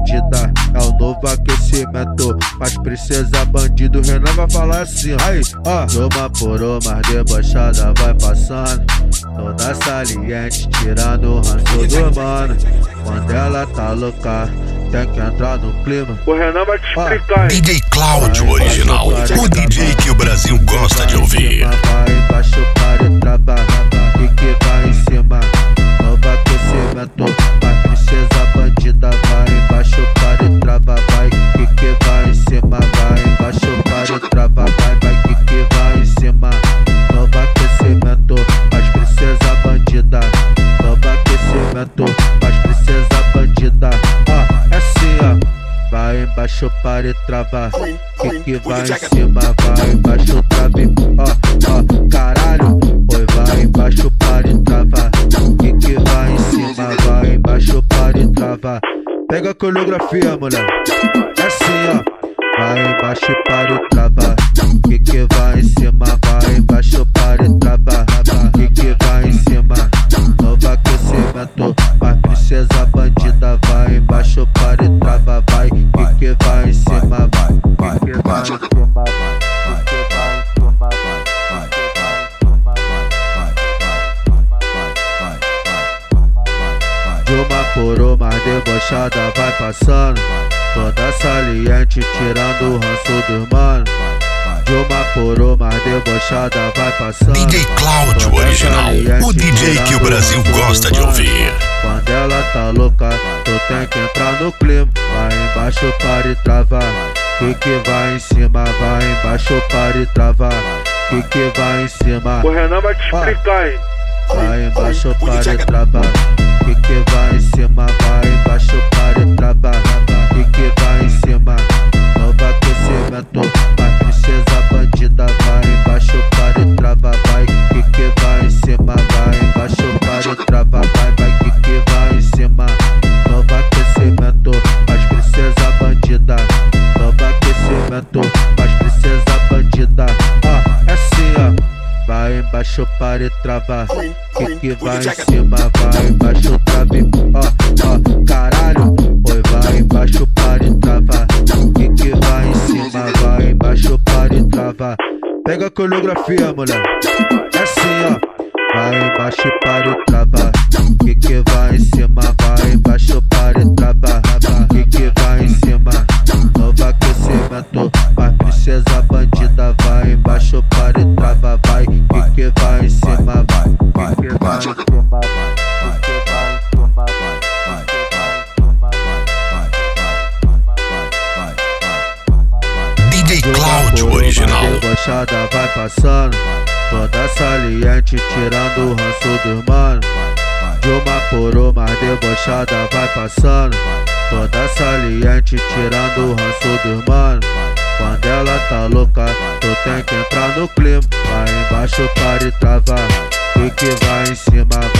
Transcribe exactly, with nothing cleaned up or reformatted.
bandida, é o novo aquecimento. Mas princesa bandido, Renan vai falar assim, aí, ó. De uma por uma debochada vai passando, toda saliente, tirando o ranço do mano. Quando ela tá louca, tem que entrar no clima. O Renan vai te explicar, hein? D J Cláudio Original, o D J que o Brasil gosta de ouvir. Vai embaixo para e trava, e que vai em cima, novo aquecimento. A princesa bandida vai embaixo para e trava, vai, e que vai em cima, vai embaixo para e trava, vai, vai, e que vai em cima, novo aquecimento. As princesa bandida, novo aquecimento. As princesa bandida, ó, é assim, ó. Vai embaixo para e trava, que que vai em cima, vai embaixo trava, ó, ó, caralho. Oi, vai embaixo para e trava, que que vai em cima, vai embaixo para e trava. Pega a coreografia, mulher, é assim, ó. Vai embaixo para e trava, que que vai em cima, vai embaixo para e trava, que que vai em cima, novo aquecimento. A princesa bandida vai embaixo para e trava, vai, que que vai em cima, vai, que que vai em cima, vai, que que vai em cima, vai, de uma por uma debochada vai passando, toda saliente, tirando o ranço dos mano. De uma por uma debochada vai passando, D J Cláudio Original, o D J que o Brasil gosta de ouvir. Quando ela tá louca, tu tem que entrar no clima. Vai embaixo para e travar, que que vai em cima, vai embaixo para e travar, que que vai em cima. O Renan vai te explicar, hein? Vai embaixo para e travar, que que vai em cima, vai embaixo para e travar, que que vai em cima, novo aquecimento. A princesa bandida vai embaixo para e travar, vai, que que vai em cima, vai embaixo para e travar, vai, vai, que que vai em cima, novo aquecimento. As princesa bandida, novo aquecimento. As princesa bandida, ó, é assim, ó. Vai embaixo para e trava, que que vai em cima, vai embaixo trava, ó, ó, caralho. Oi, vai embaixo para e trava, que que vai em cima, vai embaixo para e trava. Pega a coreografia, mulher, é assim, ó. Vai embaixo para e trava, que que vai em cima, vai embaixo para e trava, que que vai em cima, novo aquecimento. A princesa bandida vai embaixo para e trava, vai, que que vai em cima, vai, que que vai em cima, vai, que que vai em cima, vai, D J Cláudio Original. A debochada vai passando, toda saliente, tirando o ranço dos mano. De uma por uma debochada vai passando, toda saliente, tirando o ranço dos mano. Quando ela tá louca, tu tem que entrar no clima. Vai embaixo para e travar, que que vai em cima, vai.